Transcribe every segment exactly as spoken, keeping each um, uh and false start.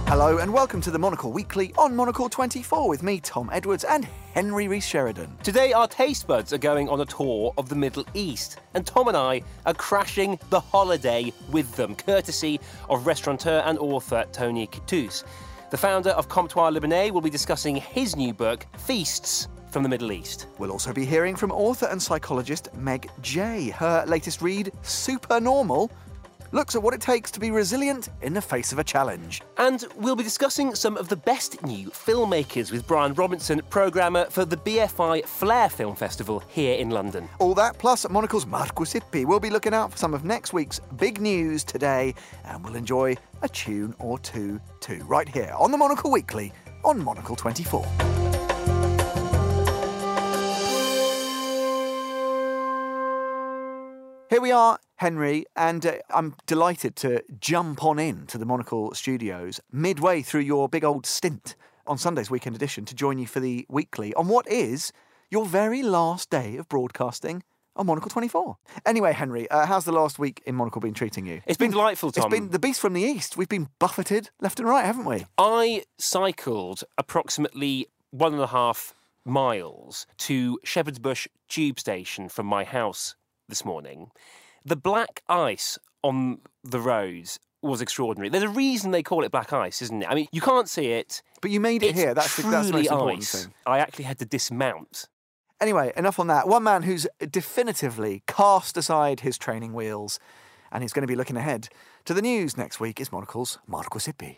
Hello and welcome to the Monocle Weekly on Monocle twenty-four with me, Tom Edwards, and Henry Rees-Sheridan. Today our taste buds are going on a tour of the Middle East, and Tom and I are crashing the holiday with them, courtesy of restaurateur and author Tony Qattous. The founder of Comptoir Libanais will be discussing his new book, Feasts from the Middle East. We'll also be hearing from author and psychologist Meg Jay. Her latest read, Supernormal, looks at what it takes to be resilient in the face of a challenge. And we'll be discussing some of the best new filmmakers with Brian Robinson, programmer for the B F I Flair Film Festival here in London. All that plus Monocle's Marco Sippi. We'll be looking out for some of next week's big news today, and we'll enjoy a tune or two too, right here on the Monocle Weekly on Monocle twenty-four. Here we are, Henry, and uh, I'm delighted to jump on in to the Monocle studios midway through your big old stint on Sunday's Weekend Edition to join you for the weekly on what is your very last day of broadcasting on Monocle twenty-four. Anyway, Henry, uh, how's the last week in Monocle been treating you? It's been delightful, Tom. It's been the beast from the east. We've been buffeted left and right, haven't we? I cycled approximately one and a half miles to Shepherd's Bush tube station from my house this morning. The black ice on the roads was extraordinary. There's a reason they call it black ice, isn't it? I mean, you can't see it. But you made it it's here. That's the, that's the most important ice. thing. I actually had to dismount. Anyway, enough on that. One man who's definitively cast aside his training wheels and he's going to be looking ahead to the news next week is Monocle's Marco Sippi.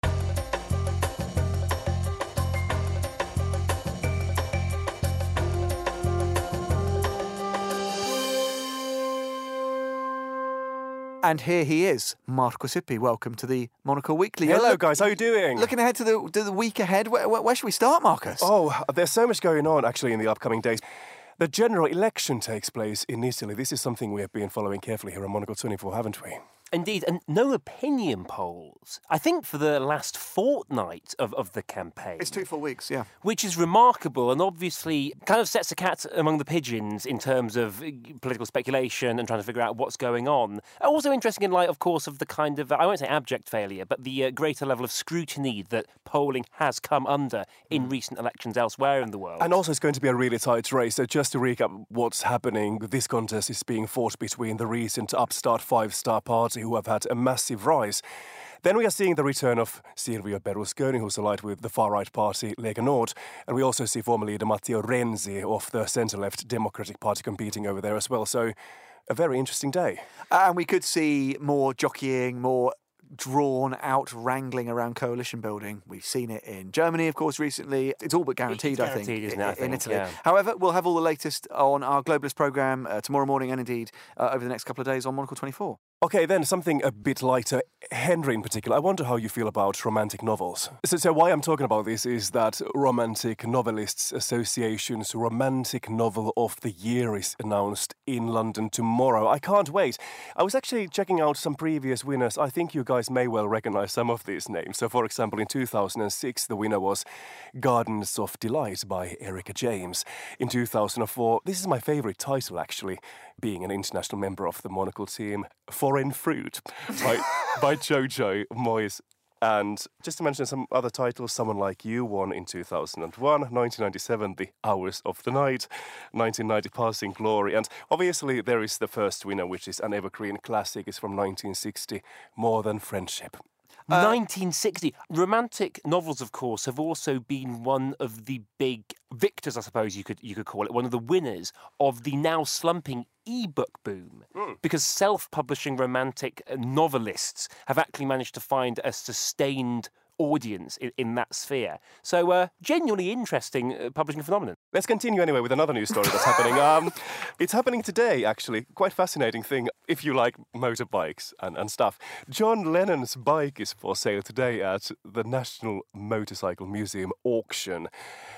And here he is, Marco Sippi. Welcome to the Monocle Weekly. Hello, Look, guys. How are you doing? Looking ahead to the to the week ahead. Where, where, where should we start, Marcus? Oh, there's so much going on, actually, in the upcoming days. The general election takes place in Italy. This is something we have been following carefully here on Monocle twenty-four, haven't we? Indeed, and no opinion polls, I think, for the last fortnight of, of the campaign. It's two full weeks, yeah. Which is remarkable and obviously kind of sets a cat among the pigeons in terms of political speculation and trying to figure out what's going on. Also interesting in light, of course, of the kind of, I won't say abject failure, but the uh, greater level of scrutiny that polling has come under in recent elections elsewhere in the world. And also it's going to be a really tight race. So just to recap what's happening, this contest is being fought between the recent upstart five-star party who have had a massive rise. Then we are seeing the return of Silvio Berlusconi, who's allied with the far-right party Lega Nord, and we also see former leader Matteo Renzi of the centre-left Democratic Party competing over there as well. So a very interesting day. And we could see more jockeying, more drawn-out wrangling around coalition building. We've seen it in Germany, of course, recently. It's all but guaranteed, It's I think, guaranteed, isn't it, in, I in think, Italy. yeah. However, we'll have all the latest on our Globalist programme uh, tomorrow morning and indeed uh, over the next couple of days on Monocle twenty-four. Okay, then something a bit lighter. Henry in particular, I wonder how you feel about romantic novels. So, so why I'm talking about this is that Romantic Novelists Association's Romantic Novel of the Year is announced in London tomorrow. I can't wait. I was actually checking out some previous winners. I think you guys may well recognise some of these names. So, for example, in two thousand six, the winner was Gardens of Delight by Erica James. In two thousand four, this is my favourite title actually, being an international member of the Monocle team, Foreign Fruit by, by Jojo Moyes. And just to mention some other titles, Someone Like You won in two thousand one, nineteen ninety-seven, The Hours of the Night, nineteen ninety, Passing Glory, and obviously there is the first winner, which is an evergreen classic. It's from nineteen sixty, More Than Friendship. Uh, nineteen sixty. Romantic novels, of course, have also been one of the big victors, I suppose you could you could call it, one of the winners of the now slumping e-book boom. Mm. Because self-publishing romantic novelists have actually managed to find a sustained audience in, in that sphere. So, uh, genuinely interesting uh, publishing phenomenon. Let's continue anyway with another news story that's happening. Um, it's happening today, actually. Quite fascinating thing, if you like motorbikes and, and stuff. John Lennon's bike is for sale today at the National Motorcycle Museum auction.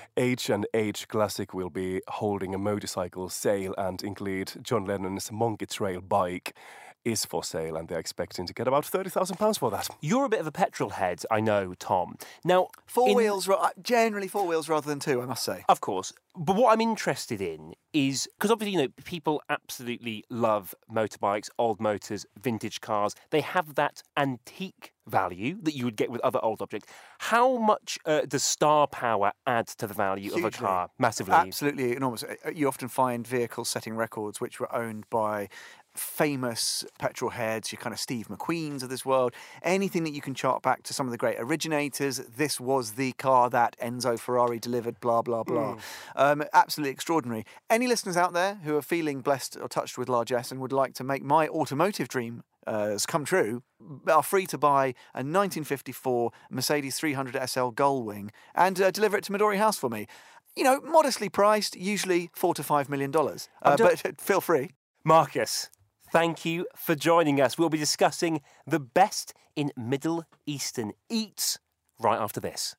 H and H Classic will be holding a motorcycle sale and include John Lennon's Monkey Trail bike. is for sale, and they're expecting to get about thirty thousand pounds for that. You're a bit of a petrol head, I know, Tom. Now, Four in- wheels, ra- generally four wheels rather than two, I must say. Of course. But what I'm interested in is, because obviously, you know, people absolutely love motorbikes, old motors, vintage cars. They have that antique value that you would get with other old objects. How much uh, does star power add to the value of a Hugely. car? Massively. Absolutely enormous. You often find vehicles setting records which were owned by famous petrol heads, your kind of Steve McQueens of this world. Anything that you can chart back to some of the great originators. This was the car that Enzo Ferrari delivered, blah, blah, blah. Mm. Um, absolutely extraordinary. Any listeners out there who are feeling blessed or touched with largesse and would like to make my automotive dream uh, come true are free to buy a nineteen fifty-four Mercedes three hundred S L Gullwing and uh, deliver it to Midori House for me. You know, modestly priced, usually four to five million dollars. Uh, but feel free. Marcus, thank you for joining us. We'll be discussing the best in Middle Eastern eats right after this.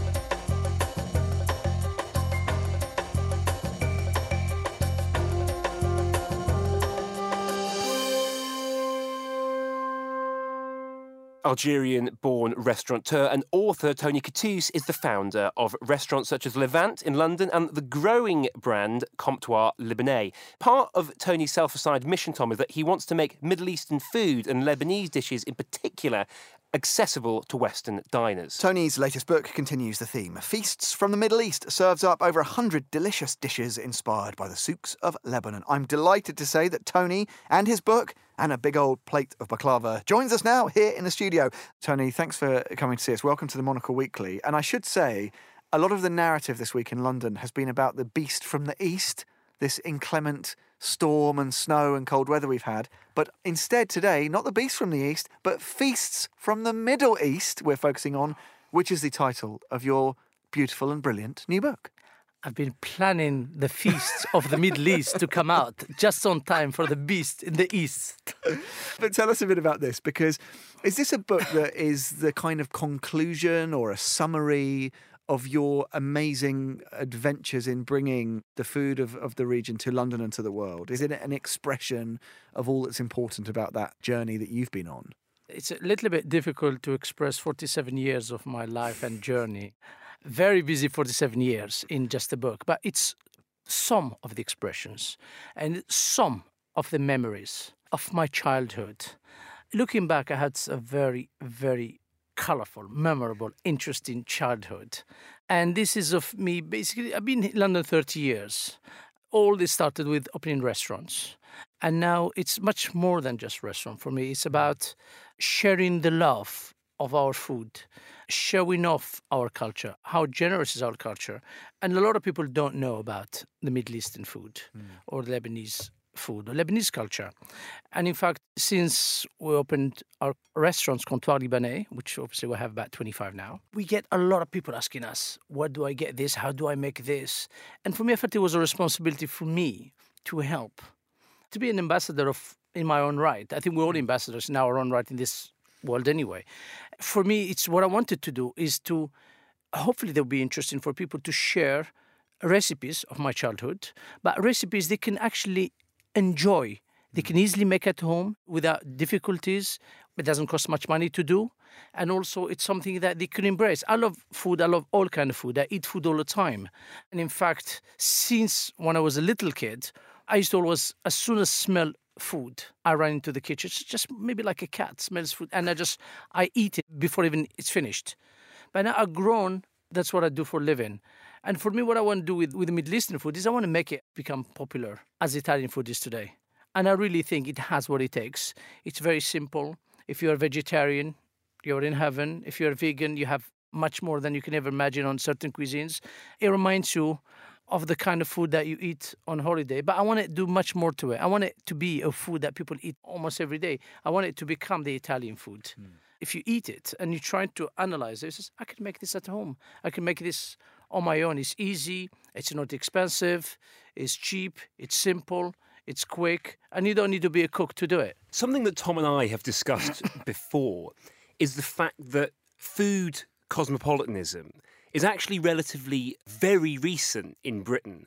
Algerian-born restaurateur and author Tony Cattouse is the founder of restaurants such as Levant in London and the growing brand Comptoir Libanais. Part of Tony's self-assigned mission, Tom, is that he wants to make Middle Eastern food and Lebanese dishes in particular accessible to Western diners. Tony's latest book continues the theme. Feasts from the Middle East serves up over one hundred delicious dishes inspired by the souks of Lebanon. I'm delighted to say that Tony and his book and a big old plate of baklava joins us now here in the studio. Tony, thanks for coming to see us. Welcome to the Monocle Weekly. And I should say, a lot of the narrative this week in London has been about the beast from the east, this inclement storm and snow and cold weather we've had. But instead today, not the beast from the east, but feasts from the Middle East we're focusing on, which is the title of your beautiful and brilliant new book. I've been planning the feasts of the Middle East to come out just on time for the beast in the east. But tell us a bit about this, because is this a book that is the kind of conclusion or a summary of your amazing adventures in bringing the food of, of the region to London and to the world? Is it an expression of all that's important about that journey that you've been on? It's a little bit difficult to express forty-seven years of my life and journey. Very busy forty-seven years in just a book, but it's some of the expressions and some of the memories of my childhood. Looking back, I had a very, very colourful, memorable, interesting childhood. And this is of me, basically, I've been in London thirty years. All this started with opening restaurants. And now it's much more than just restaurant for me. It's about sharing the love of our food, showing off our culture, how generous is our culture. And a lot of people don't know about the Middle Eastern food mm. or Lebanese food, or Lebanese culture. And in fact, since we opened our restaurants, Comptoir Libanais, which obviously we have about twenty-five now, we get a lot of people asking us, where do I get this? How do I make this? And for me, I felt it was a responsibility for me to help, to be an ambassador of in my own right. I think we're all ambassadors in our own right in this world anyway. For me, it's what I wanted to do is to, hopefully they'll be interesting for people to share recipes of my childhood, but recipes they can actually enjoy. They can easily make at home without difficulties. It doesn't cost much money to do. And also it's something that they can embrace. I love food. I love all kind of food. I eat food all the time. And in fact, since when I was a little kid, I used to always, as soon as smell food, I run into the kitchen. It's just maybe like a cat smells food. And I just, I eat it before even it's finished. But now I've grown, that's what I do for a living. And for me, what I want to do with, with the Middle Eastern food is I want to make it become popular as Italian food is today. And I really think it has what it takes. It's very simple. If you're a vegetarian, you're in heaven. If you're a vegan, you have much more than you can ever imagine on certain cuisines. It reminds you of the kind of food that you eat on holiday. But I want to do much more to it. I want it to be a food that people eat almost every day. I want it to become the Italian food. Mm. If you eat it and you're trying to analyze it, it's just, I can make this at home. I can make this on my own. It's easy, it's not expensive, it's cheap, it's simple, it's quick, and you don't need to be a cook to do it. Something that Tom and I have discussed before is the fact that food cosmopolitanism is actually relatively very recent in Britain.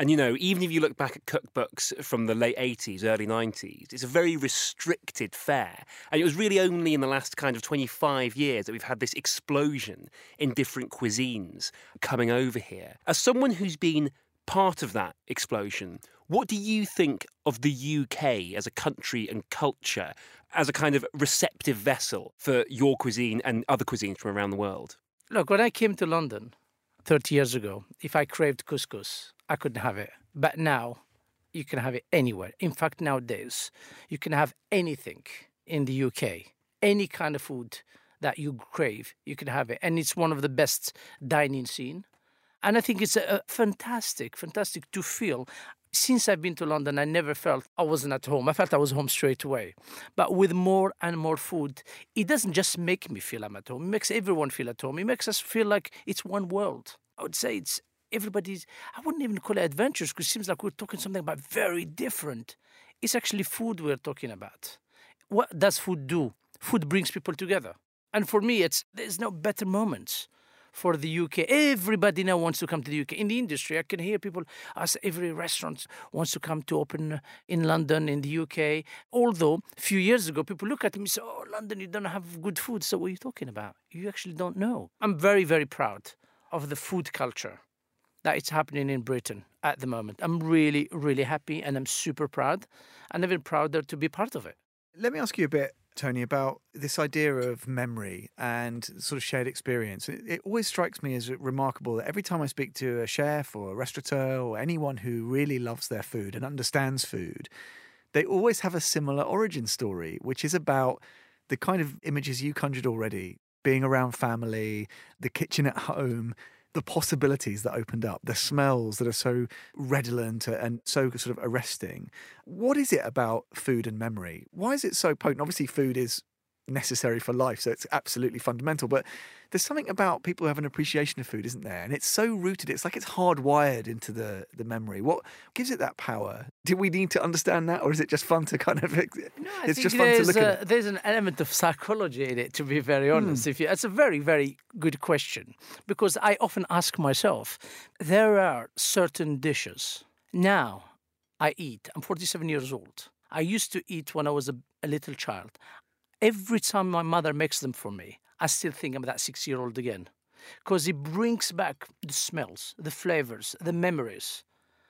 And, you know, even if you look back at cookbooks from the late eighties, early nineties, it's a very restricted fare. And it was really only in the last kind of twenty-five years that we've had this explosion in different cuisines coming over here. As someone who's been part of that explosion, what do you think of the U K as a country and culture, as a kind of receptive vessel for your cuisine and other cuisines from around the world? Look, when I came to London thirty years ago, if I craved couscous, I couldn't have it. But now, you can have it anywhere. In fact, nowadays, you can have anything in the U K. Any kind of food that you crave, you can have it. And it's one of the best dining scene. And I think it's a, a fantastic, fantastic to feel. Since I've been to London, I never felt I wasn't at home. I felt I was home straight away. But with more and more food, it doesn't just make me feel I'm at home. It makes everyone feel at home. It makes us feel like it's one world. I would say it's everybody's, I wouldn't even call it adventures because it seems like we're talking something about very different. It's actually food we're talking about. What does food do? Food brings people together. And for me, it's there's no better moments for the U K. Everybody now wants to come to the U K. In the industry, I can hear people ask every restaurant wants to come to open in London, in the U K. Although, a few years ago, people look at me and say, oh, London, you don't have good food. So what are you talking about? You actually don't know. I'm very, very proud of the food culture that it's happening in Britain at the moment. I'm really, really happy and I'm super proud and even prouder to be part of it. Let me ask you a bit, Tony, about this idea of memory and sort of shared experience. It, it always strikes me as remarkable that every time I speak to a chef or a restaurateur or anyone who really loves their food and understands food, they always have a similar origin story, which is about the kind of images you conjured already, being around family, the kitchen at home, the possibilities that opened up, the smells that are so redolent and so sort of arresting. What is it about food and memory? Why is it so potent? Obviously, food is necessary for life, so it's absolutely fundamental. But there's something about people who have an appreciation of food, isn't there? And it's so rooted. It's like it's hardwired into the, the memory. What gives it that power? Do we need to understand that, or is it just fun to kind of? No, I it's think just fun to look a, at it. There's an element of psychology in it, to be very honest. Mm. If you, it's a very, very good question because I often ask myself, there are certain dishes now I eat. I'm forty-seven years old. I used to eat when I was a, a little child. Every time my mother makes them for me, I still think I'm that six-year-old again. Because it brings back the smells, the flavors, the memories.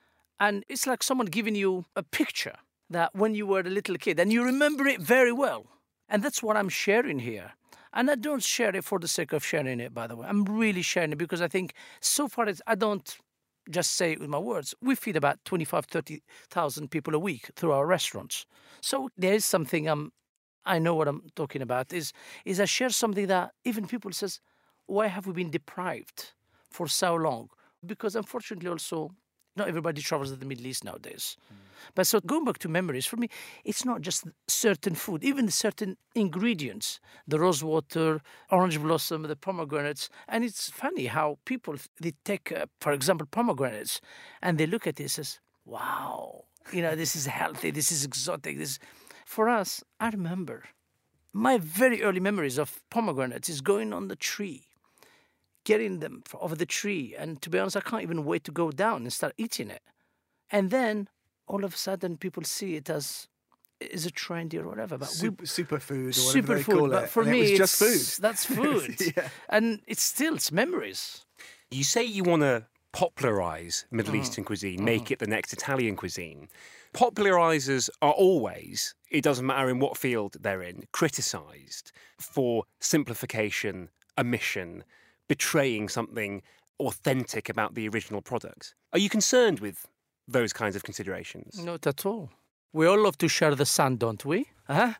And it's like someone giving you a picture that when you were a little kid, and you remember it very well. And that's what I'm sharing here. And I don't share it for the sake of sharing it, by the way. I'm really sharing it because I think so far it's, I don't just say it with my words. We feed about twenty-five, thirty thousand people a week through our restaurants. So there is something I'm I know what I'm talking about, is is I share something that even people says, why have we been deprived for so long? Because unfortunately also, not everybody travels to the Middle East nowadays. Mm. But so going back to memories, for me, it's not just certain food, even certain ingredients, the rose water, orange blossom, the pomegranates. And it's funny how people, they take, uh, for example, pomegranates, and they look at this as, wow, you know, this is healthy, this is exotic, this. For us, I remember my very early memories of pomegranates is going on the tree, getting them off the tree. And to be honest, I can't even wait to go down and start eating it. And then all of a sudden people see it as is it trendy or whatever. But super, we, superfood or super whatever they food, call but it. for and me, it was it's just food. That's food. Yeah. And it's still, it's memories. You say you want to popularise Middle Eastern cuisine, Mm. make it the next Italian cuisine. Popularisers are always, it doesn't matter in what field they're in, criticised for simplification, omission, betraying something authentic about the original product. Are you concerned with those kinds of considerations? Not at all. We all love to share the sun, don't we? Huh?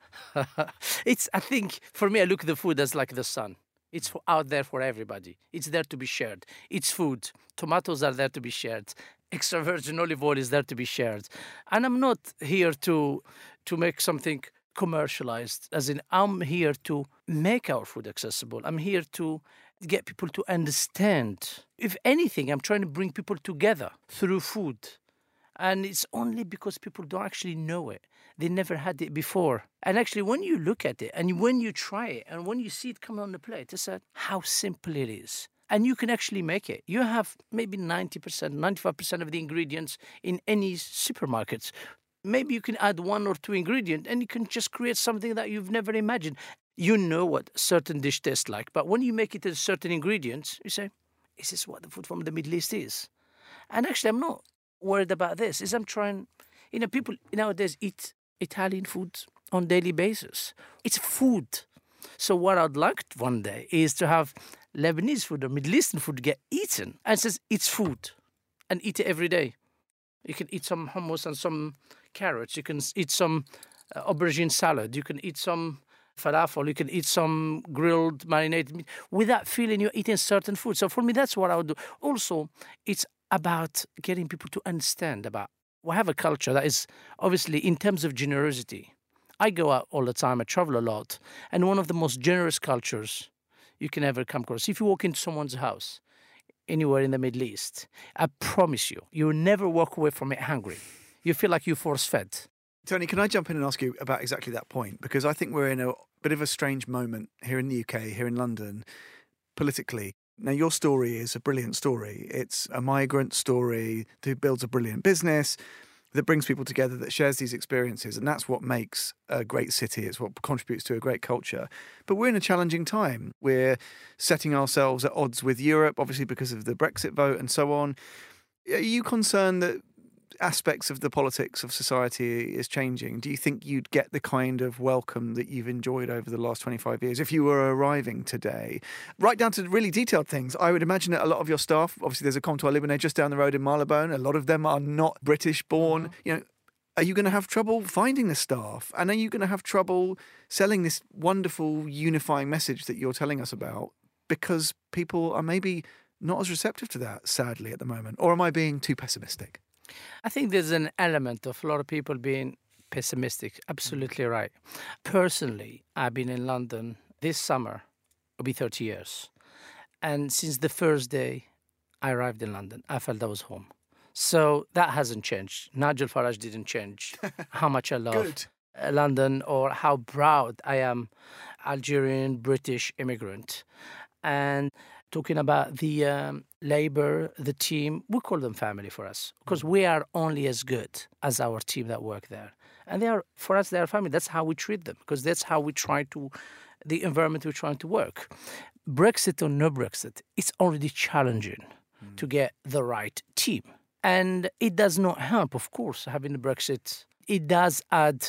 It's, I think, for me, I look at the food as like the sun. It's for, out there for everybody. It's there to be shared. It's food. Tomatoes are there to be shared. Extra virgin olive oil is there to be shared. And I'm not here to to make something commercialized, as in I'm here to make our food accessible. I'm here to get people to understand. If anything, I'm trying to bring people together through food. And it's only because people don't actually know it. They never had it before. And actually, when you look at it and when you try it and when you see it come on the plate, it's like how simple it is. And you can actually make it. You have maybe ninety percent, ninety-five percent of the ingredients in any supermarkets. Maybe you can add one or two ingredients and you can just create something that you've never imagined. You know what a certain dish tastes like, but when you make it with certain ingredients, you say, is this what the food from the Middle East is? And actually, I'm not worried about this. Is I'm trying, you know, people nowadays eat Italian food on a daily basis. It's food. So what I'd like one day is to have Lebanese food or Middle Eastern food get eaten. And it says it's food and eat it every day. You can eat some hummus and some carrots. You can eat some uh, aubergine salad. You can eat some falafel. You can eat some grilled marinated meat without feeling you're eating certain food. So for me, that's what I would do. Also, it's about getting people to understand about, we have a culture that is obviously in terms of generosity. I go out all the time, I travel a lot, and one of the most generous cultures you can ever come across. If you walk into someone's house, anywhere in the Middle East, I promise you, you will never walk away from it hungry. You feel like you're force-fed. Tony, can I jump in and ask you about exactly that point? Because I think we're in a bit of a strange moment here in the U K, here in London, politically. Now, your story is a brilliant story. It's a migrant story who builds a brilliant business that brings people together, that shares these experiences, and that's what makes a great city. It's what contributes to a great culture. But we're in a challenging time. We're setting ourselves at odds with Europe, obviously because of the Brexit vote and so on. Are you concerned that aspects of the politics of society is changing? Do you think you'd get the kind of welcome that you've enjoyed over the last twenty-five years if you were arriving today? Right down to really detailed things. I would imagine that a lot of your staff, obviously there's a Comptoir Libanais just down the road in Marylebone, a lot of them are not British born. Mm-hmm. You know, are you going to have trouble finding the staff? And are you going to have trouble selling this wonderful unifying message that you're telling us about? Because people are maybe not as receptive to that, sadly, at the moment. Or am I being too pessimistic? I think there's an element of a lot of people being pessimistic. Absolutely right. Personally, I've been in London this summer. It'll be thirty years. And since the first day I arrived in London, I felt I was home. So that hasn't changed. Nigel Farage didn't change how much I love Good. London or how proud I am Algerian, British immigrant. And talking about the um, Labour, the team, we call them family for us because we are only as good as our team that work there. And they are, for us, they are family. That's how we treat them because that's how we try to, the environment we're trying to work. Brexit or no Brexit, it's already challenging mm. to get the right team. And it does not help, of course, having the Brexit. It does add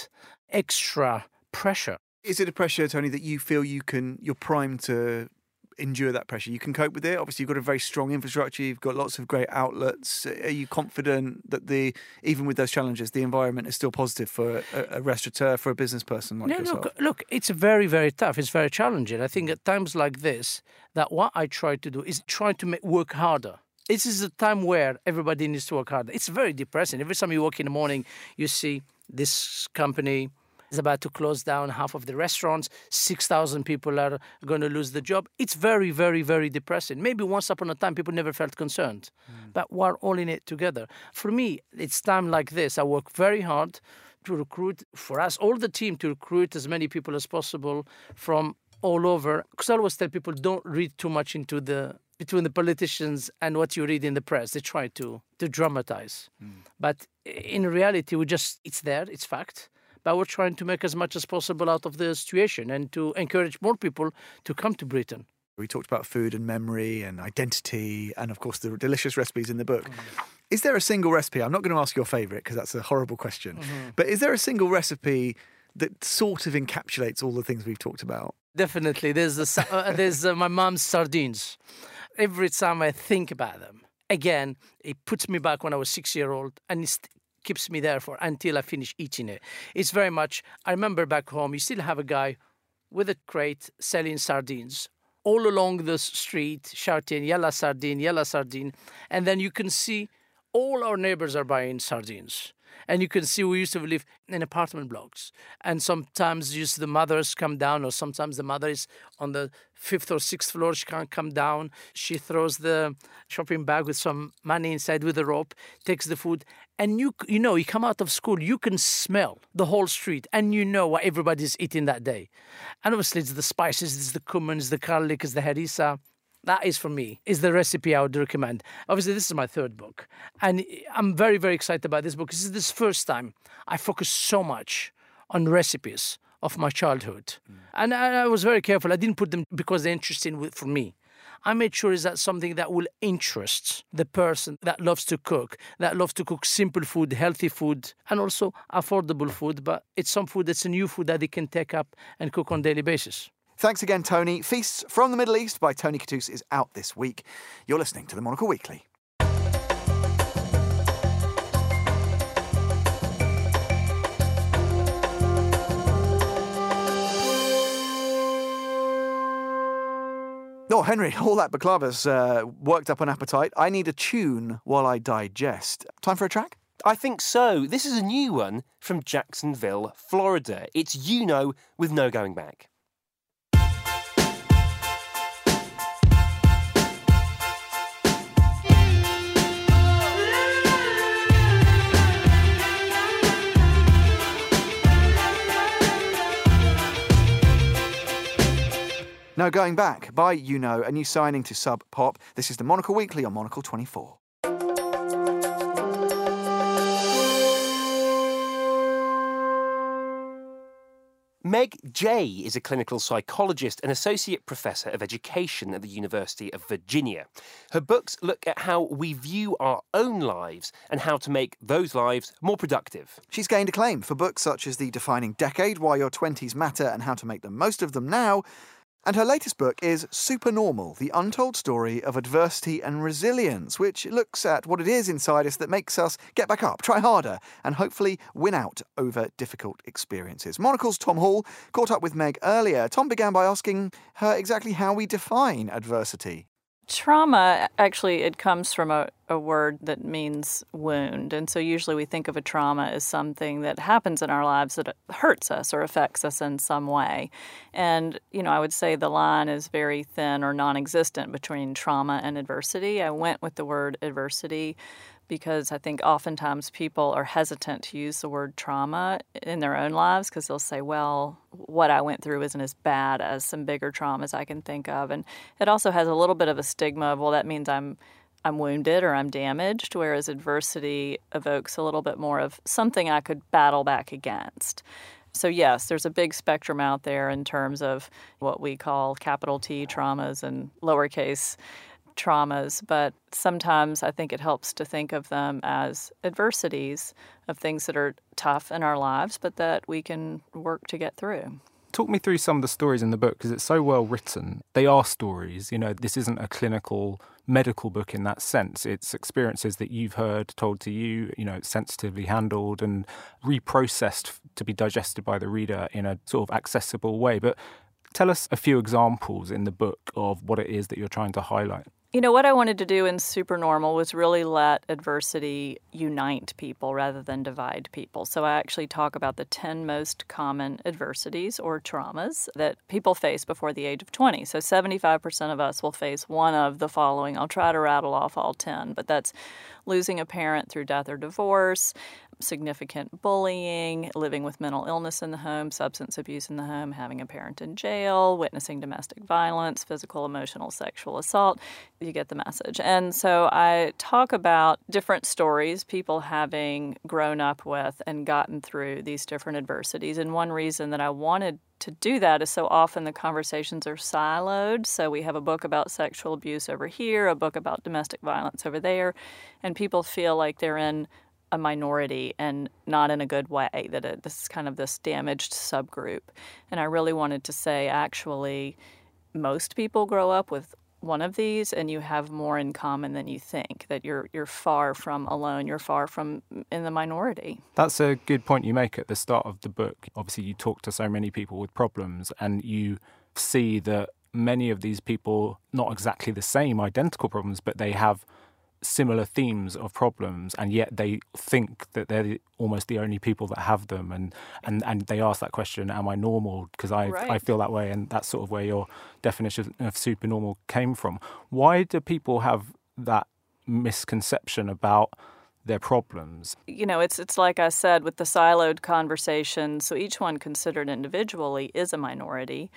extra pressure. Is it a pressure, Tony, that you feel you can, you're primed to endure that pressure? You can cope with it. Obviously, you've got a very strong infrastructure. You've got lots of great outlets. Are you confident that the even with those challenges, the environment is still positive for a, a restaurateur, for a business person like no, yourself? Look, look, it's very, very tough. It's very challenging. I think at times like this, that what I try to do is try to make, work harder. This is a time where everybody needs to work harder. It's very depressing. Every time you walk in the morning, you see this company is about to close down half of the restaurants. six thousand people are going to lose the job. It's very, very, very depressing. Maybe once upon a time, people never felt concerned. Mm. But we're all in it together. For me, it's time like this. I work very hard to recruit, for us, all the team, to recruit as many people as possible from all over. Because I always tell people, don't read too much into the between the politicians and what you read in the press. They try to, to dramatize. Mm. But in reality, we just, it's there, it's fact. But we're trying to make as much as possible out of the situation and to encourage more people to come to Britain. We talked about food and memory and identity and, of course, the delicious recipes in the book. Mm. Is there a single recipe? I'm not going to ask your favourite because that's a horrible question. Mm-hmm. But is there a single recipe that sort of encapsulates all the things we've talked about? Definitely. There's, a, uh, there's uh, my mum's sardines. Every time I think about them, again, it puts me back when I was six-year-old and it's keeps me there for until I finish eating it. It's very much, I remember back home, you still have a guy with a crate selling sardines all along the street, shouting, yalla sardine, yalla sardine. And then you can see all our neighbors are buying sardines. And you can see we used to live in apartment blocks. And sometimes just the mothers come down, or sometimes the mother is on the fifth or sixth floor. She can't come down. She throws the shopping bag with some money inside with a rope, takes the food. And you you know, you come out of school, you can smell the whole street. And you know what everybody's eating that day. And obviously it's the spices, it's the cumin, it's the garlic, it's the harissa. That is, for me, is the recipe I would recommend. Obviously, this is my third book. And I'm very, very excited about this book. This is the first time I focus so much on recipes of my childhood. Mm. And I, I was very careful. I didn't put them because they're interesting for me. I made sure is that something that will interest the person that loves to cook, that loves to cook simple food, healthy food, and also affordable food. But it's some food that's a new food that they can take up and cook on a daily basis. Thanks again, Tony. Feasts from the Middle East by Tony Cattouse is out this week. You're listening to the Monocle Weekly. Oh, Henry, all that baklava's uh, worked up an appetite. I need a tune while I digest. Time for a track? I think so. This is a new one from Jacksonville, Florida. It's You Know with No Going Back. No Going Back by You Know, a new signing to Sub Pop. This is the Monocle Weekly on Monocle twenty-four. Meg Jay is a clinical psychologist and associate professor of education at the University of Virginia. Her books look at how we view our own lives and how to make those lives more productive. She's gained acclaim for books such as The Defining Decade, Why Your twenties Matter and How to Make the Most of Them Now. And her latest book is Supernormal, the untold story of adversity and resilience, which looks at what it is inside us that makes us get back up, try harder, and hopefully win out over difficult experiences. Monocle's Tom Hall caught up with Meg earlier. Tom began by asking her exactly how we define adversity. Trauma, actually, it comes from a, a word that means wound. And so usually we think of a trauma as something that happens in our lives that hurts us or affects us in some way. And, you know, I would say the line is very thin or non-existent between trauma and adversity. I went with the word adversity because I think oftentimes people are hesitant to use the word trauma in their own lives because they'll say, well, what I went through isn't as bad as some bigger traumas I can think of. And it also has a little bit of a stigma of, well, that means I'm I'm wounded or I'm damaged, whereas adversity evokes a little bit more of something I could battle back against. So yes, there's a big spectrum out there in terms of what we call capital T traumas and lowercase traumas, but sometimes I think it helps to think of them as adversities of things that are tough in our lives, but that we can work to get through. Talk me through some of the stories in the book, because it's so well written. They are stories. You know, this isn't a clinical medical book in that sense. It's experiences that you've heard told to you, you know, sensitively handled and reprocessed to be digested by the reader in a sort of accessible way. But tell us a few examples in the book of what it is that you're trying to highlight. You know, what I wanted to do in Supernormal was really let adversity unite people rather than divide people. So I actually talk about the ten most common adversities or traumas that people face before the age of twenty. So seventy-five percent of us will face one of the following. I'll try to rattle off all ten, but that's losing a parent through death or divorce, significant bullying, living with mental illness in the home, substance abuse in the home, having a parent in jail, witnessing domestic violence, physical, emotional, sexual assault. You get the message. And so I talk about different stories, people having grown up with and gotten through these different adversities. And one reason that I wanted to do that is so often the conversations are siloed. So we have a book about sexual abuse over here, a book about domestic violence over there, and people feel like they're in a minority and not in a good way, that it, this is kind of this damaged subgroup. And I really wanted to say, actually, most people grow up with one of these and you have more in common than you think, that you're you're far from alone, you're far from in the minority. That's a good point you make at the start of the book. Obviously, you talk to so many people with problems and you see that many of these people, not exactly the same identical problems, but they have similar themes of problems, and yet they think that they're the, almost the only people that have them, and and, and they ask that question, am I normal? Because I right. I feel that way, and that's sort of where your definition of supernormal came from. Why do people have that misconception about their problems? You know, it's it's like I said, with the siloed conversation, so each one considered individually is a minority.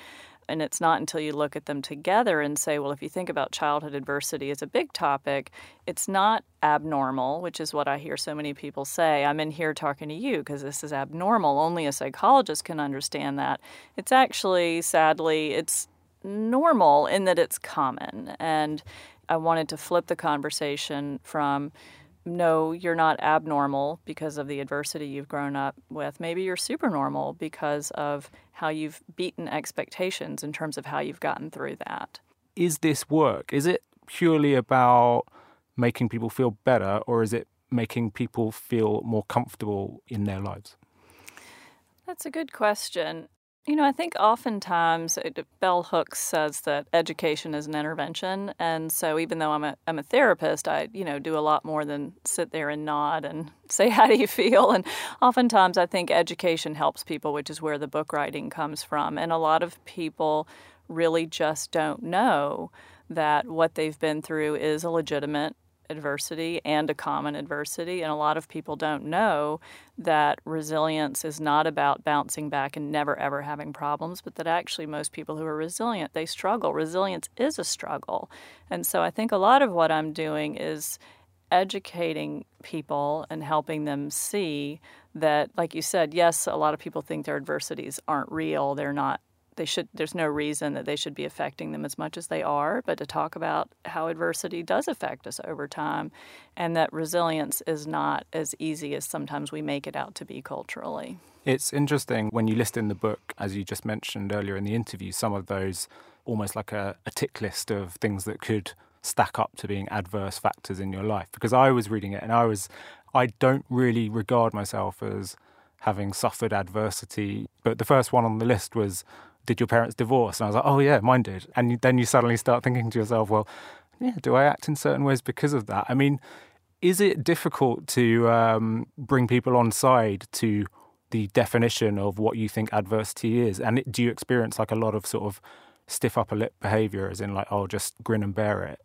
And it's not until you look at them together and say, well, if you think about childhood adversity as a big topic, it's not abnormal, which is what I hear so many people say. I'm in here talking to you because this is abnormal. Only a psychologist can understand that. It's actually, sadly, it's normal in that it's common. And I wanted to flip the conversation from, no, you're not abnormal because of the adversity you've grown up with. Maybe you're supernormal because of how you've beaten expectations in terms of how you've gotten through that. Is this work? Is it purely about making people feel better, or is it making people feel more comfortable in their lives? That's a good question. You know, I think oftentimes it, Bell Hooks says that education is an intervention. And so even though I'm a, I'm a therapist, I, you know, do a lot more than sit there and nod and say, how do you feel? And oftentimes I think education helps people, which is where the book writing comes from. And a lot of people really just don't know that what they've been through is a legitimate adversity and a common adversity. And a lot of people don't know that resilience is not about bouncing back and never, ever having problems, but that actually most people who are resilient, they struggle. Resilience is a struggle. And so I think a lot of what I'm doing is educating people and helping them see that, like you said, yes, a lot of people think their adversities aren't real. They're not They should. There's no reason that they should be affecting them as much as they are, but to talk about how adversity does affect us over time and that resilience is not as easy as sometimes we make it out to be culturally. It's interesting when you list in the book, as you just mentioned earlier in the interview, some of those almost like a, a tick list of things that could stack up to being adverse factors in your life. Because I was reading it and I was, I don't really regard myself as having suffered adversity. But the first one on the list was, did your parents divorce? And I was like, oh yeah, mine did. And then you suddenly start thinking to yourself, well, yeah, do I act in certain ways because of that? I mean, is it difficult to um, bring people on side to the definition of what you think adversity is? And do you experience like a lot of sort of stiff upper lip behaviour, as in like, oh, just grin and bear it?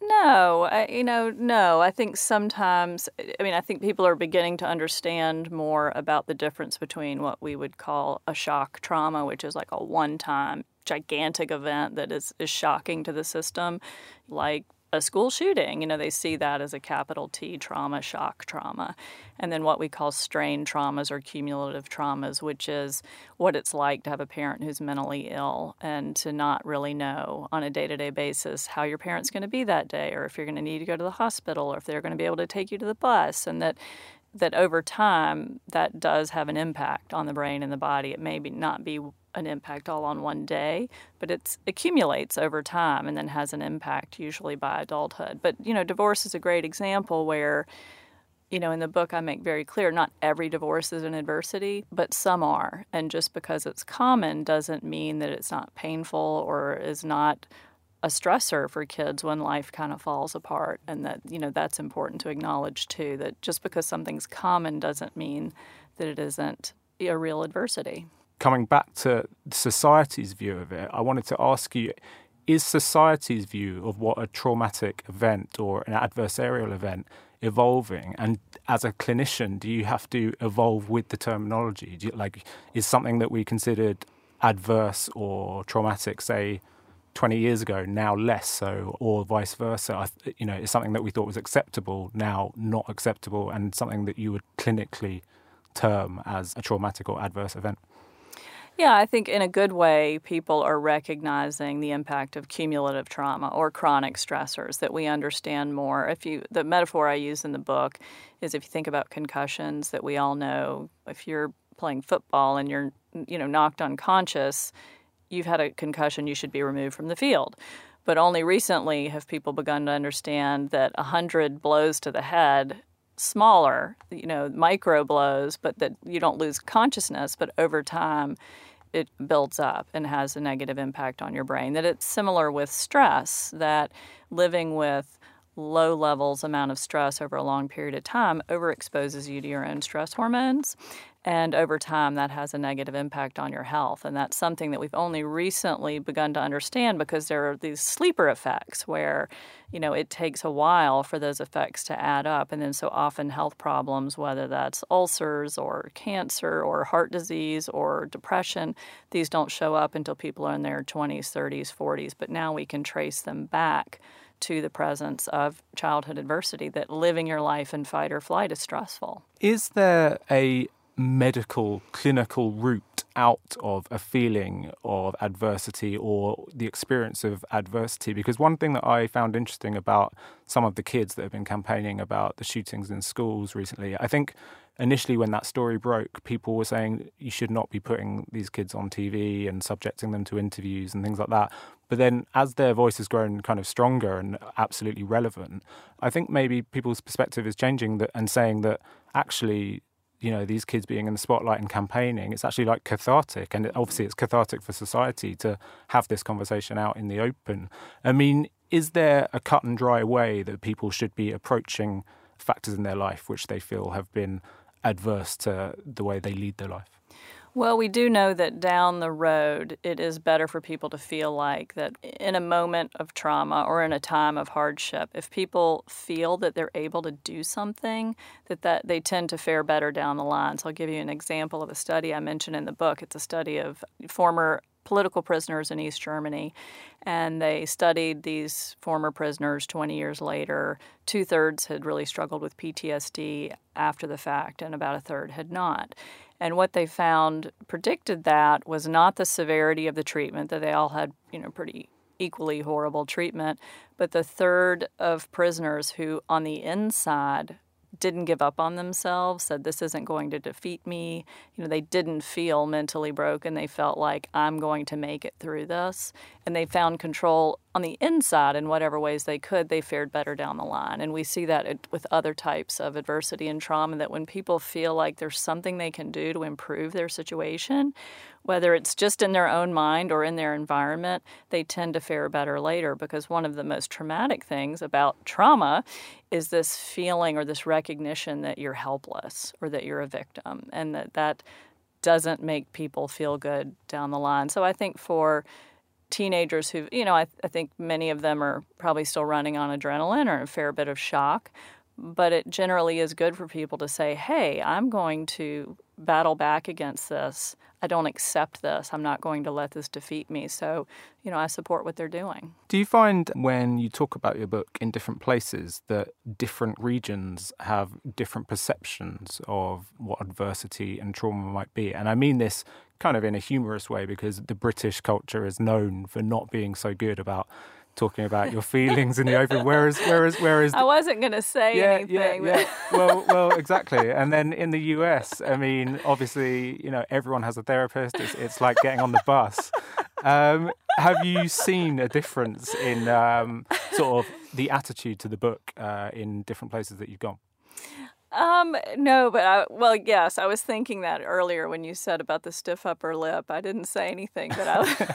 No, I, you know, no. I think sometimes, I mean, I think people are beginning to understand more about the difference between what we would call a shock trauma, which is like a one-time gigantic event that is, is shocking to the system, like a school shooting. You know, they see that as a capital T trauma, shock trauma. And then what we call strain traumas or cumulative traumas, which is what it's like to have a parent who's mentally ill and to not really know on a day-to-day basis how your parent's going to be that day, or if you're going to need to go to the hospital, or if they're going to be able to take you to the bus. And that that over time, that does have an impact on the brain and the body. It may be not be an impact all on one day, but it accumulates over time and then has an impact usually by adulthood. But, you know, divorce is a great example where, you know, in the book I make very clear not every divorce is an adversity, but some are. And just because it's common doesn't mean that it's not painful or is not a stressor for kids when life kind of falls apart. And that, you know, that's important to acknowledge too, that just because something's common doesn't mean that it isn't a real adversity. Coming back to society's view of it, I wanted to ask you, is society's view of what a traumatic event or an adversarial event evolving? And as a clinician, do you have to evolve with the terminology? Do you, like, is something that we considered adverse or traumatic, say, twenty years ago, now less so, or vice versa? You know, is something that we thought was acceptable now not acceptable, and something that you would clinically term as a traumatic or adverse event? Yeah, I think in a good way, people are recognizing the impact of cumulative trauma or chronic stressors, that we understand more. If you, the metaphor I use in the book is if you think about concussions, that we all know if you're playing football and you're, you know, knocked unconscious, you've had a concussion, you should be removed from the field. But only recently have people begun to understand that one hundred blows to the head, smaller, you know, micro blows, but that you don't lose consciousness, but over time it builds up and has a negative impact on your brain. That it's similar with stress, that living with low levels amount of stress over a long period of time overexposes you to your own stress hormones. And over time, that has a negative impact on your health. And that's something that we've only recently begun to understand because there are these sleeper effects where, you know, it takes a while for those effects to add up. And then so often health problems, whether that's ulcers or cancer or heart disease or depression, these don't show up until people are in their twenties, thirties, forties. But now we can trace them back to the presence of childhood adversity, that living your life in fight or flight is stressful. Is there a medical, clinical route out of a feeling of adversity or the experience of adversity? Because one thing that I found interesting about some of the kids that have been campaigning about the shootings in schools recently, I think initially when that story broke, people were saying you should not be putting these kids on T V and subjecting them to interviews and things like that. But then as their voice has grown kind of stronger and absolutely relevant, I think maybe people's perspective is changing that, and saying that actually, you know, these kids being in the spotlight and campaigning, it's actually like cathartic. And obviously it's cathartic for society to have this conversation out in the open. I mean, is there a cut and dry way that people should be approaching factors in their life which they feel have been adverse to the way they lead their life? Well, we do know that down the road, it is better for people to feel like that in a moment of trauma or in a time of hardship, if people feel that they're able to do something, that, that they tend to fare better down the line. So I'll give you an example of a study I mentioned in the book. It's a study of former political prisoners in East Germany, and they studied these former prisoners twenty years later. Two-thirds had really struggled with P T S D after the fact, and about a third had not. And what they found predicted that was not the severity of the treatment, that they all had, you know, pretty equally horrible treatment, but the third of prisoners who on the inside didn't give up on themselves, said this isn't going to defeat me. You know, they didn't feel mentally broken. They felt like I'm going to make it through this. And they found control on the inside in whatever ways they could. They fared better down the line. And we see that with other types of adversity and trauma, that when people feel like there's something they can do to improve their situation, whether it's just in their own mind or in their environment, they tend to fare better later, because one of the most traumatic things about trauma is this feeling or this recognition that you're helpless or that you're a victim, and that that doesn't make people feel good down the line. So I think for teenagers who, you know, I, I think many of them are probably still running on adrenaline or a fair bit of shock, but it generally is good for people to say, hey, I'm going to battle back against this. I don't accept this. I'm not going to let this defeat me. So, you know, I support what they're doing. Do you find when you talk about your book in different places that different regions have different perceptions of what adversity and trauma might be? And I mean this kind of in a humorous way, because the British culture is known for not being so good about talking about your feelings in the open, whereas whereas whereas I wasn't going to say yeah, anything. Yeah, yeah. well, well, exactly. And then in the U S, I mean, obviously, you know, everyone has a therapist. It's, it's like getting on the bus. Um, have you seen a difference in um, sort of the attitude to the book uh, in different places that you've gone? Um, no, but I, well, yes, I was thinking that earlier when you said about the stiff upper lip. I didn't say anything, but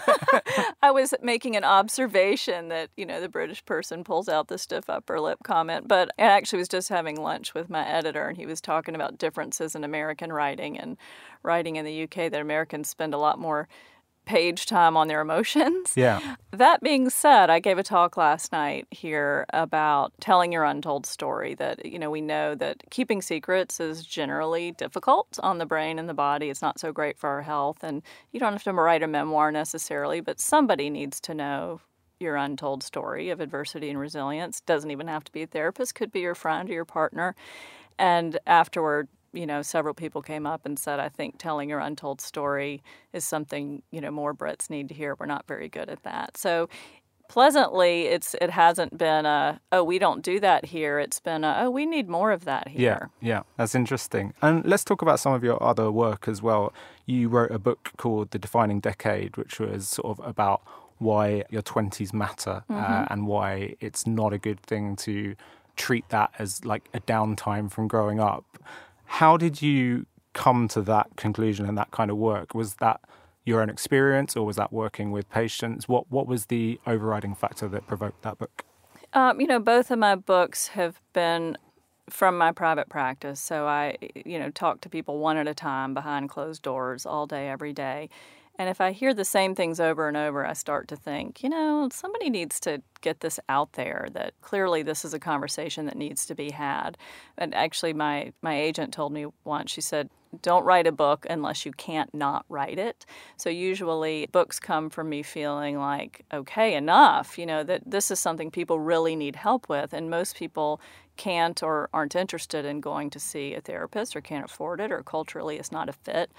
I, I was making an observation that, you know, the British person pulls out the stiff upper lip comment. But I actually was just having lunch with my editor, and he was talking about differences in American writing and writing in the U K, that Americans spend a lot more page time on their emotions. Yeah. That being said, I gave a talk last night here about telling your untold story, that, you know, we know that keeping secrets is generally difficult on the brain and the body. It's not so great for our health. And you don't have to write a memoir necessarily, but somebody needs to know your untold story of adversity and resilience. Doesn't even have to be a therapist, could be your friend or your partner. And afterward, you know, several people came up and said, I think telling your untold story is something, you know, more Brits need to hear. We're not very good at that. So pleasantly, it's it hasn't been a, oh, we don't do that here. It's been a, oh, we need more of that here. Yeah, yeah, that's interesting. And let's talk about some of your other work as well. You wrote a book called The Defining Decade, which was sort of about why your twenties matter, mm-hmm. uh, and why it's not a good thing to treat that as like a downtime from growing up. How did you come to that conclusion and that kind of work? Was that your own experience, or was that working with patients? What what was the overriding factor that provoked that book? Um, you know, both of my books have been from my private practice. So I, you know, talk to people one at a time behind closed doors all day, every day. And if I hear the same things over and over, I start to think, you know, somebody needs to get this out there, that clearly this is a conversation that needs to be had. And actually, my, my agent told me once, she said, don't write a book unless you can't not write it. So usually books come from me feeling like, okay, enough, you know, that this is something people really need help with. And most people can't or aren't interested in going to see a therapist or can't afford it or culturally it's not a fit.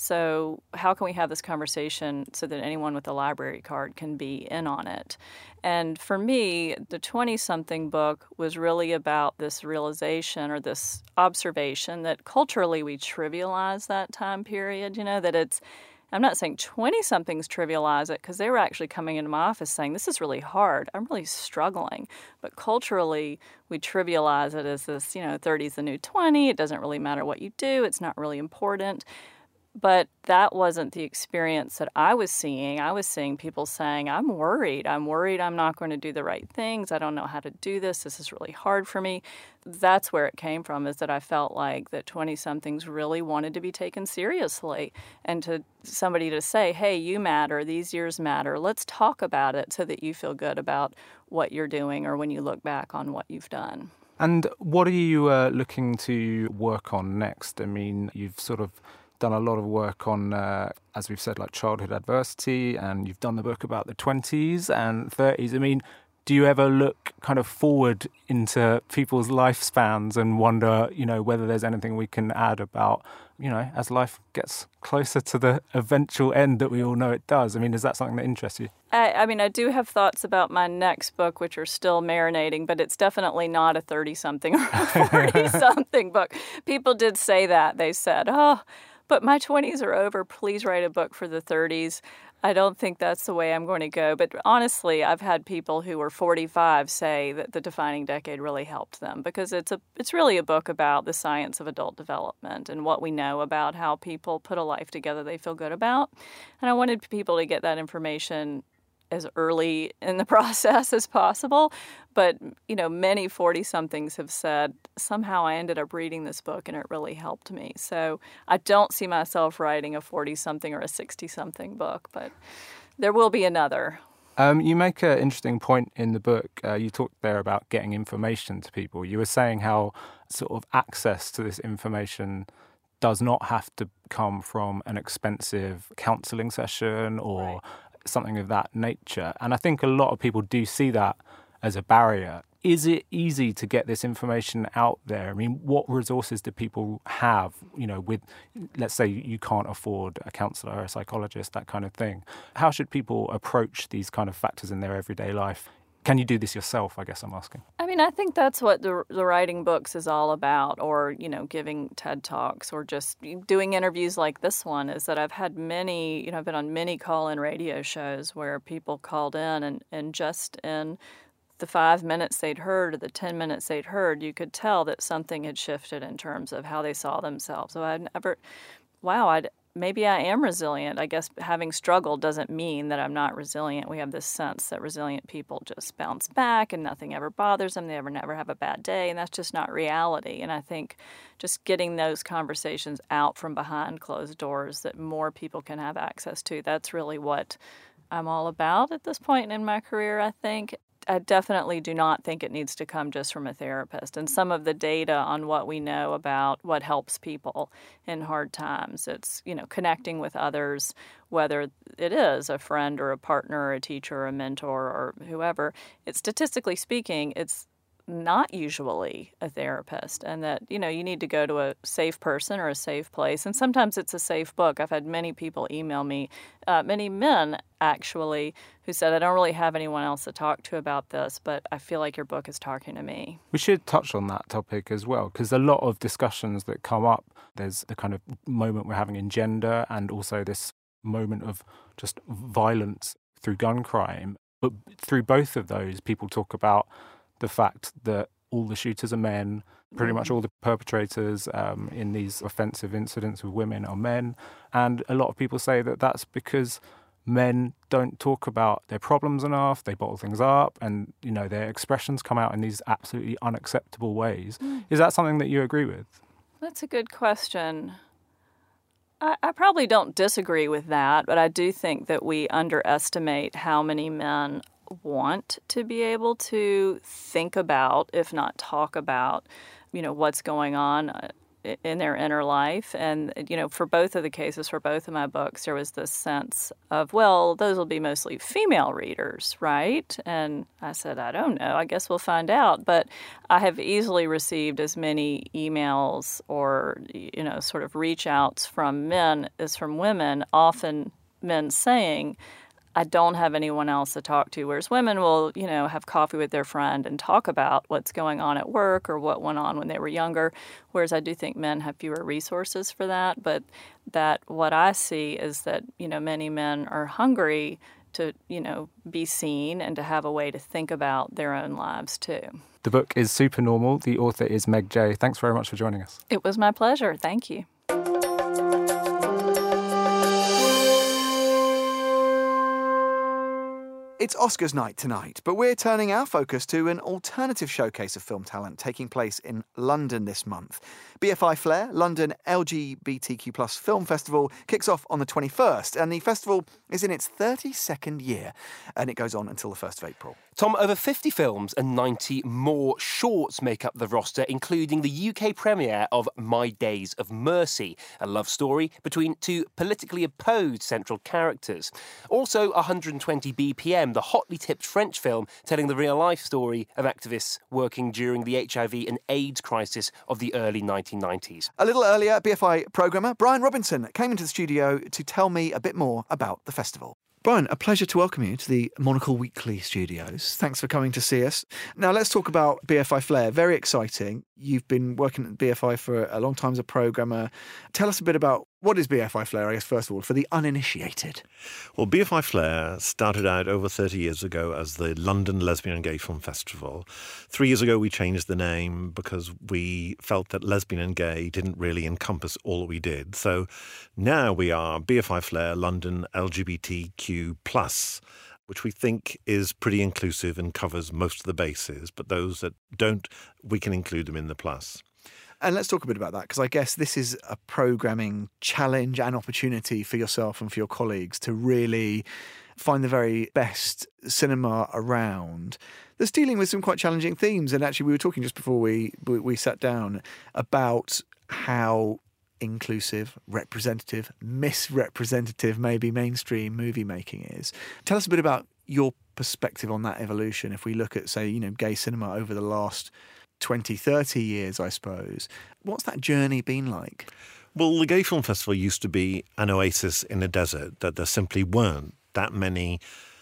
So how can we have this conversation so that anyone with a library card can be in on it? And for me, the twenty-something book was really about this realization or this observation that culturally we trivialize that time period, you know, that it's, I'm not saying twenty-somethings trivialize it, because they were actually coming into my office saying, this is really hard. I'm really struggling. But culturally, we trivialize it as this, you know, thirty is the new twenty. It doesn't really matter what you do. It's not really important. But that wasn't the experience that I was seeing. I was seeing people saying, I'm worried. I'm worried I'm not going to do the right things. I don't know how to do this. This is really hard for me. That's where it came from, is that I felt like that twenty-somethings really wanted to be taken seriously. And to somebody to say, hey, you matter. These years matter. Let's talk about it so that you feel good about what you're doing or when you look back on what you've done. And what are you uh, looking to work on next? I mean, you've sort of done a lot of work on, uh, as we've said, like childhood adversity, and you've done the book about the twenties and thirties. I mean, do you ever look kind of forward into people's lifespans and wonder, you know, whether there's anything we can add about, you know, as life gets closer to the eventual end that we all know it does? I mean, is that something that interests you? I, I mean, I do have thoughts about my next book, which are still marinating, but it's definitely not a thirty-something or a forty-something book. People did say that. They said, oh, but my twenties are over. Please write a book for the thirties. I don't think that's the way I'm going to go. But honestly, I've had people who were forty-five say that the defining decade really helped them, because it's a it's really a book about the science of adult development and what we know about how people put a life together they feel good about. And I wanted people to get that information as early in the process as possible. But, you know, many forty-somethings have said, somehow I ended up reading this book and it really helped me. So I don't see myself writing a forty-something or a sixty-something book, but there will be another. Um, you make an interesting point in the book. Uh, you talked there about getting information to people. You were saying how sort of access to this information does not have to come from an expensive counselling session or Right. something of that nature. And I think a lot of people do see that as a barrier. Is it easy to get this information out there? I mean, what resources do people have, you know, with, let's say you can't afford a counsellor or a psychologist, that kind of thing. How should people approach these kind of factors in their everyday life? Can you do this yourself, I guess I'm asking? I mean, I think that's what the, the writing books is all about, or, you know, giving TED Talks or just doing interviews like this one, is that I've had many, you know, I've been on many call-in radio shows where people called in and, and just in the five minutes they'd heard or the ten minutes they'd heard, you could tell that something had shifted in terms of how they saw themselves. So I'd never, wow, I'd, maybe I am resilient. I guess having struggled doesn't mean that I'm not resilient. We have this sense that resilient people just bounce back and nothing ever bothers them. They ever never have a bad day, and that's just not reality. And I think just getting those conversations out from behind closed doors that more people can have access to, that's really what I'm all about at this point in my career, I think. I definitely do not think it needs to come just from a therapist. And some of the data on what we know about what helps people in hard times, it's, you know, connecting with others, whether it is a friend or a partner or a teacher or a mentor or whoever. It's statistically speaking, it's not usually a therapist, and that, you know, you need to go to a safe person or a safe place. And sometimes it's a safe book. I've had many people email me, uh, many men actually, who said, I don't really have anyone else to talk to about this, but I feel like your book is talking to me. We should touch on that topic as well, because a lot of discussions that come up, there's the kind of moment we're having in gender and also this moment of just violence through gun crime. But through both of those, people talk about the fact that all the shooters are men, pretty much all the perpetrators um, in these offensive incidents with women are men. And a lot of people say that that's because men don't talk about their problems enough, they bottle things up, and, you know, their expressions come out in these absolutely unacceptable ways. Mm. Is that something that you agree with? That's a good question. I, I probably don't disagree with that, but I do think that we underestimate how many men want to be able to think about, if not talk about, you know, what's going on in their inner life. And, you know, for both of the cases, for both of my books, there was this sense of, well, those will be mostly female readers, right? And I said, I don't know. I guess we'll find out. But I have easily received as many emails or, you know, sort of reach outs from men as from women, often men saying, I don't have anyone else to talk to, whereas women will, you know, have coffee with their friend and talk about what's going on at work or what went on when they were younger, whereas I do think men have fewer resources for that. But that what I see is that, you know, many men are hungry to, you know, be seen and to have a way to think about their own lives too. The book is Supernormal. The author is Meg Jay. Thanks very much for joining us. It was my pleasure. Thank you. It's Oscars night tonight, but we're turning our focus to an alternative showcase of film talent taking place in London this month. B F I Flair, London L G B T Q plus Film Festival, kicks off on the twenty-first, and the festival is in its thirty-second year, and it goes on until the first of April. Tom, over fifty films and ninety more shorts make up the roster, including the U K premiere of My Days of Mercy, a love story between two politically opposed central characters. Also, one hundred twenty B P M, the hotly tipped French film telling the real-life story of activists working during the H I V and AIDS crisis of the early nineteen nineties. A little earlier, B F I programmer Brian Robinson came into the studio to tell me a bit more about the festival. Brian, a pleasure to welcome you to the Monocle Weekly studios. Thanks for coming to see us. Now, let's talk about B F I Flair. Very exciting. You've been working at B F I for a long time as a programmer. Tell us a bit about what is B F I Flair, I guess, first of all, for the uninitiated. Well, B F I Flair started out over thirty years ago as the London Lesbian and Gay Film Festival. Three years ago, we changed the name because we felt that lesbian and gay didn't really encompass all that we did. So now we are B F I Flair London L G B T Q plus, which we think is pretty inclusive and covers most of the bases. But those that don't, we can include them in the plus. And let's talk a bit about that, because I guess this is a programming challenge and opportunity for yourself and for your colleagues to really find the very best cinema around that's dealing with some quite challenging themes. And actually, we were talking just before we we, we sat down about how inclusive, representative, misrepresentative maybe mainstream movie making is. Tell us a bit about your perspective on that evolution. If we look at, say, you know, gay cinema over the last twenty, thirty years, I suppose. What's that journey been like? Well, the Gay Film Festival used to be an oasis in a desert, that there simply weren't that many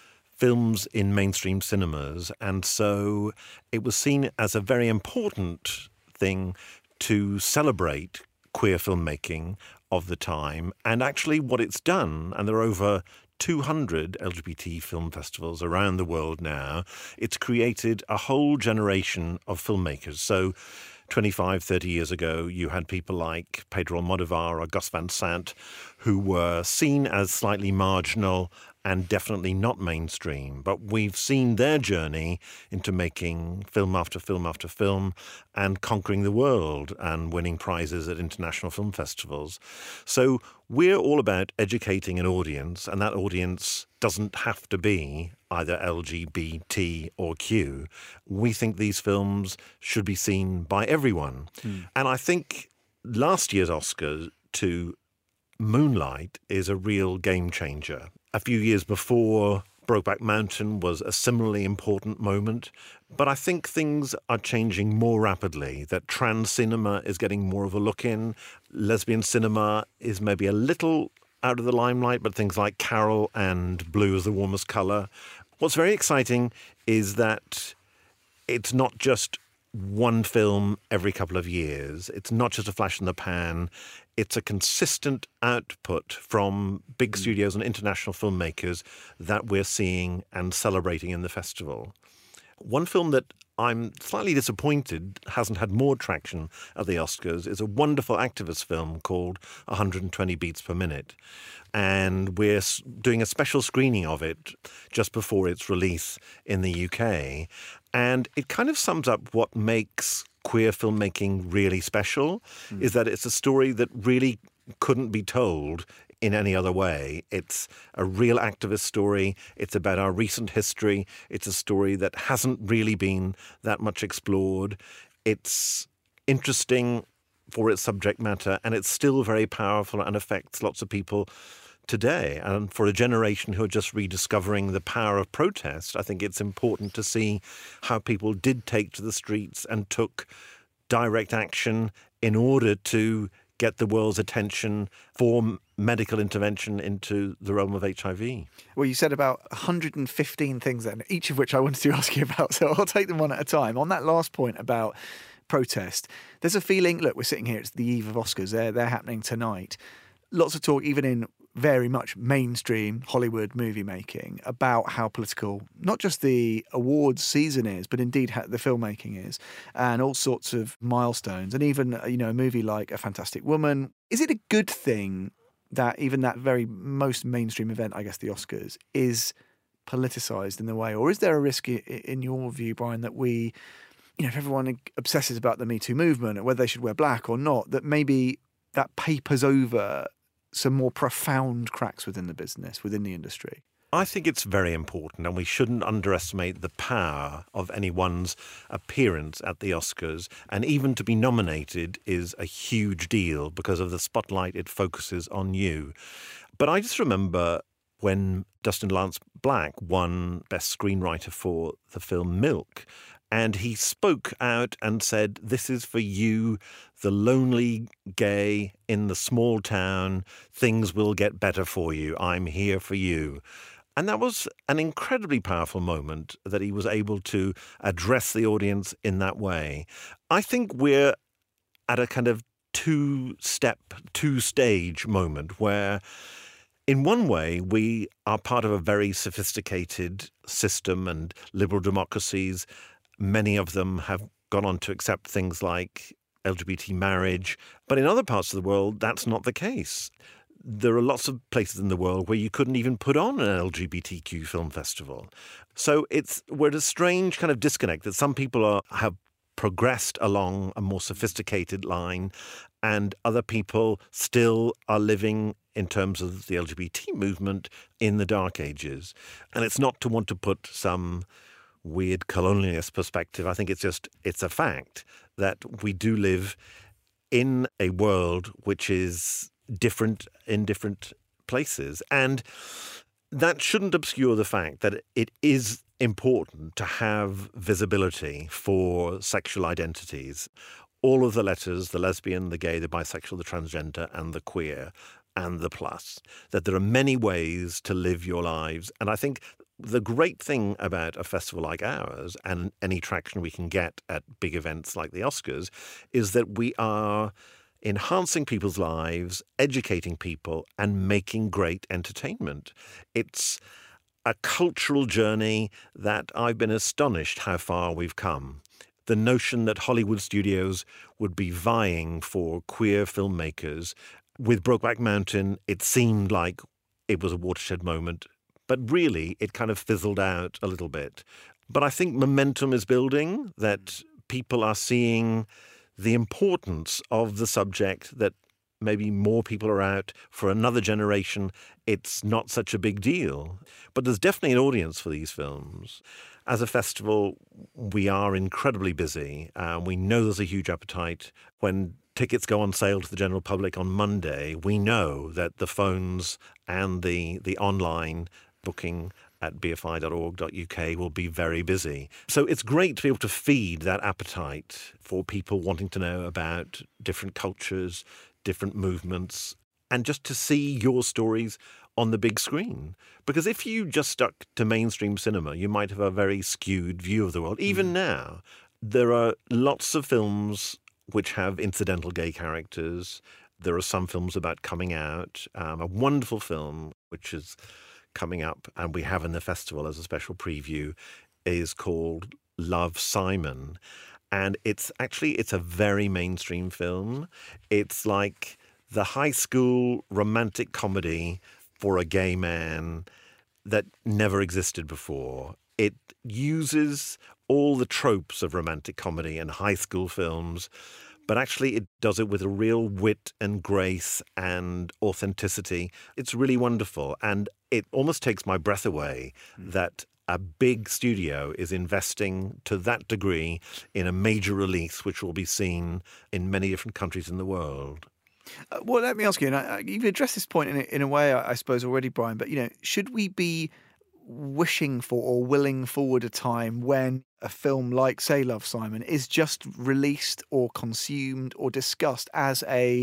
films in mainstream cinemas. And so it was seen as a very important thing to celebrate queer filmmaking of the time. And actually what it's done, and there are over two hundred L G B T film festivals around the world now, it's created a whole generation of filmmakers. So twenty-five, thirty years ago, you had people like Pedro Almodovar or Gus Van Sant who were seen as slightly marginal and definitely not mainstream. But we've seen their journey into making film after film after film and conquering the world and winning prizes at international film festivals. So we're all about educating an audience, and that audience doesn't have to be either L G B T or Q. We think these films should be seen by everyone. Mm. And I think last year's Oscar to Moonlight is a real game changer. A few years before, Brokeback Mountain was a similarly important moment. But I think things are changing more rapidly, that trans cinema is getting more of a look in. Lesbian cinema is maybe a little out of the limelight, but things like Carol and Blue is the Warmest Colour. What's very exciting is that it's not just one film every couple of years. It's not just a flash in the pan. It's a consistent output from big studios and international filmmakers that we're seeing and celebrating in the festival. One film that I'm slightly disappointed hasn't had more traction at the Oscars is a wonderful activist film called one hundred twenty Beats Per Minute. And we're s- doing a special screening of it just before its release in the U K. And it kind of sums up what makes queer filmmaking really special, mm. is that it's a story that really couldn't be told in any other way. It's a real activist story. It's about our recent history. It's a story that hasn't really been that much explored. It's interesting for its subject matter, and it's still very powerful and affects lots of people today. And for a generation who are just rediscovering the power of protest, I think it's important to see how people did take to the streets and took direct action in order to get the world's attention for medical intervention into the realm of H I V. Well, you said about one hundred fifteen things then, each of which I wanted to ask you about, so I'll take them one at a time. On that last point about protest, there's a feeling, look, we're sitting here, it's the eve of Oscars, they're, they're happening tonight. Lots of talk, even in very much mainstream Hollywood movie making, about how political not just the awards season is, but indeed how the filmmaking is, and all sorts of milestones, and even, you know, a movie like A Fantastic Woman. Is it a good thing that even that very most mainstream event, I guess the Oscars, is politicised in the way, or is there a risk in your view, Brian, that we, you know, if everyone obsesses about the Me Too movement and whether they should wear black or not, that maybe that papers over some more profound cracks within the business, within the industry? I think it's very important, and we shouldn't underestimate the power of anyone's appearance at the Oscars. And even to be nominated is a huge deal because of the spotlight it focuses on you. But I just remember when Dustin Lance Black won Best Screenwriter for the film Milk, and he spoke out and said, "This is for you, the lonely gay in the small town. Things will get better for you. I'm here for you." And that was an incredibly powerful moment that he was able to address the audience in that way. I think we're at a kind of two-step, two-stage moment where, in one way, we are part of a very sophisticated system and liberal democracies. Many of them have gone on to accept things like L G B T marriage. But in other parts of the world, that's not the case. There are lots of places in the world where you couldn't even put on an L G B T Q film festival. So it's we're at a strange kind of disconnect that some people are, have progressed along a more sophisticated line, and other people still are living in terms of the L G B T movement in the dark ages. And it's not to want to put some weird colonialist perspective. I think it's just, it's a fact that we do live in a world which is different in different places. And that shouldn't obscure the fact that it is important to have visibility for sexual identities. All of the letters, the lesbian, the gay, the bisexual, the transgender, and the queer, and the plus, that there are many ways to live your lives. And I think the great thing about a festival like ours, and any traction we can get at big events like the Oscars, is that we are enhancing people's lives, educating people, and making great entertainment. It's a cultural journey that I've been astonished how far we've come. The notion that Hollywood studios would be vying for queer filmmakers. With Brokeback Mountain, it seemed like it was a watershed moment, but really it kind of fizzled out a little bit. But I think momentum is building, that people are seeing the importance of the subject, that maybe more people are out. For another generation, it's not such a big deal. But there's definitely an audience for these films. As a festival, we are incredibly busy. Uh, we know there's a huge appetite. When tickets go on sale to the general public on Monday, we know that the phones and the, the online booking at b f i dot org dot u k will be very busy. So it's great to be able to feed that appetite for people wanting to know about different cultures, different movements, and just to see your stories on the big screen. Because if you just stuck to mainstream cinema, you might have a very skewed view of the world. Even mm. now, there are lots of films which have incidental gay characters. There are some films about coming out. Um, a wonderful film, which is coming up, and we have in the festival as a special preview, is called Love, Simon. And it's actually, it's a very mainstream film. It's like the high school romantic comedy for a gay man that never existed before. It uses all the tropes of romantic comedy and high school films, but actually it does it with a real wit and grace and authenticity. It's really wonderful. And it almost takes my breath away mm. that a big studio is investing to that degree in a major release which will be seen in many different countries in the world. Uh, well, let me ask you, and I, you've addressed this point in a, in a way, I, I suppose, already, Brian, but, you know, should we be wishing for or willing forward a time when a film like, say, Love, Simon is just released or consumed or discussed as a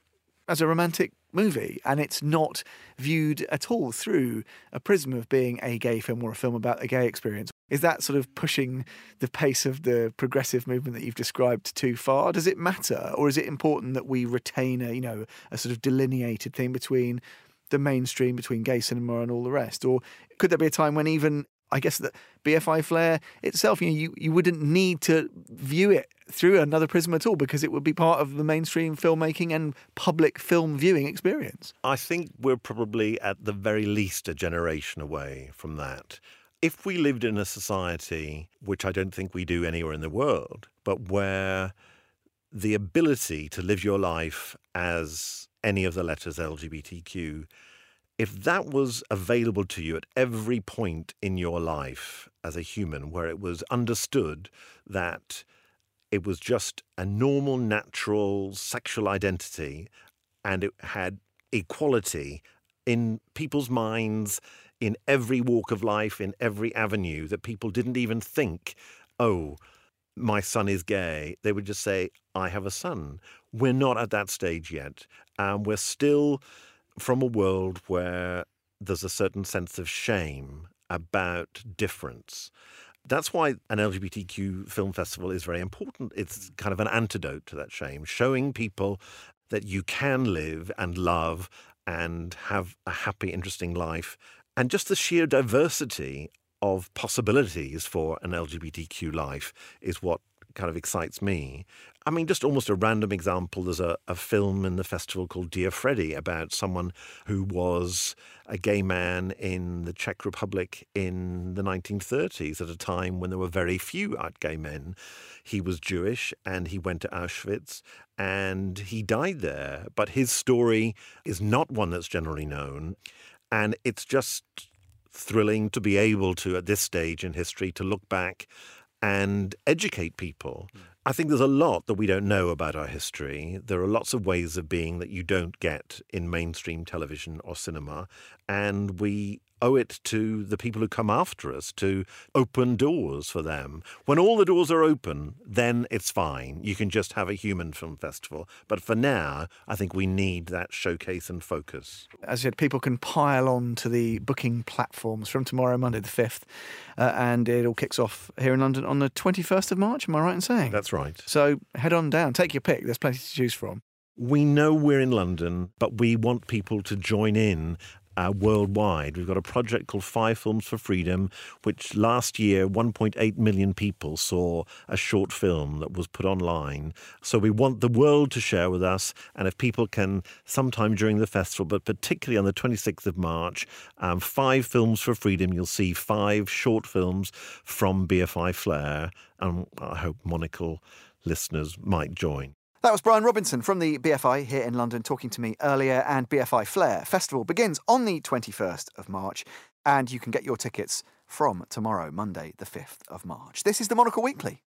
as a romantic movie, and it's not viewed at all through a prism of being a gay film or a film about a gay experience? Is that sort of pushing the pace of the progressive movement that you've described too far? Does it matter, or is it important that we retain a, you know, a sort of delineated thing between the mainstream, between gay cinema and all the rest? Or could there be a time when even, I guess, that B F I Flair itself, you know, you, you wouldn't need to view it through another prism at all because it would be part of the mainstream filmmaking and public film viewing experience? I think we're probably at the very least a generation away from that. If we lived in a society, which I don't think we do anywhere in the world, but where the ability to live your life as any of the letters L G B T Q, if that was available to you at every point in your life as a human, where it was understood that it was just a normal, natural sexual identity and it had equality in people's minds, in every walk of life, in every avenue, that people didn't even think, oh, my son is gay. They would just say, I have a son. We're not at that stage yet. Um, we're still from a world where there's a certain sense of shame about difference. That's why an L G B T Q film festival is very important. It's kind of an antidote to that shame, showing people that you can live and love and have a happy, interesting life. And just the sheer diversity of possibilities for an L G B T Q life is what kind of excites me. I mean, just almost a random example, there's a, a film in the festival called Dear Freddy about someone who was a gay man in the Czech Republic in the nineteen thirties at a time when there were very few out gay men. He was Jewish and he went to Auschwitz and he died there. But his story is not one that's generally known. And it's just thrilling to be able to, at this stage in history, to look back and educate people. I think there's a lot that we don't know about our history. There are lots of ways of being that you don't get in mainstream television or cinema, and we owe it to the people who come after us to open doors for them. When all the doors are open, then it's fine. You can just have a human film festival. But for now, I think we need that showcase and focus. As I said, people can pile on to the booking platforms from tomorrow, Monday the fifth, uh, and it all kicks off here in London on the twenty-first of March, am I right in saying? That's right. So head on down, take your pick, there's plenty to choose from. We know we're in London, but we want people to join in Uh, worldwide. We've got a project called Five Films for Freedom, which last year one point eight million people saw a short film that was put online. So we want the world to share with us, and if people can sometime during the festival, but particularly on the twenty-sixth of March, um, Five Films for Freedom, you'll see five short films from B F I Flair, and I hope Monocle listeners might join. That was Brian Robinson from the B F I here in London talking to me earlier, and B F I Flair Festival begins on the twenty-first of March, and you can get your tickets from tomorrow, Monday the fifth of March. This is the Monocle Weekly.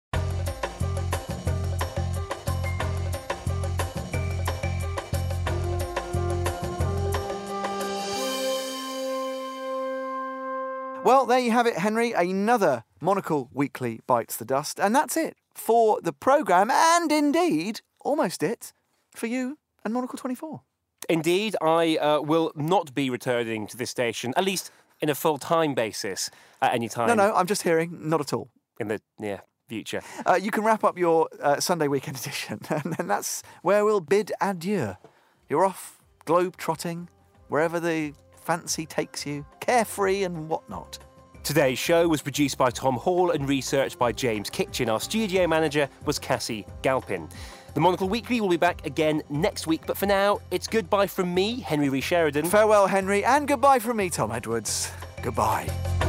Well, there you have it, Henry. Another Monocle Weekly bites the dust, and that's it for the programme, and indeed almost it for you and Monocle twenty-four. Indeed, I uh, will not be returning to this station, at least in a full-time basis, at any time. No, no, I'm just hearing, not at all. In the near future. Uh, you can wrap up your uh, Sunday weekend edition, and, and that's where we'll bid adieu. You're off globe-trotting, wherever the fancy takes you, carefree and whatnot. Today's show was produced by Tom Hall and researched by James Kitchen. Our studio manager was Cassie Galpin. The Monocle Weekly will be back again next week, but for now, it's goodbye from me, Henry Ree Sheridan. Farewell, Henry, and goodbye from me, Tom Edwards. Goodbye.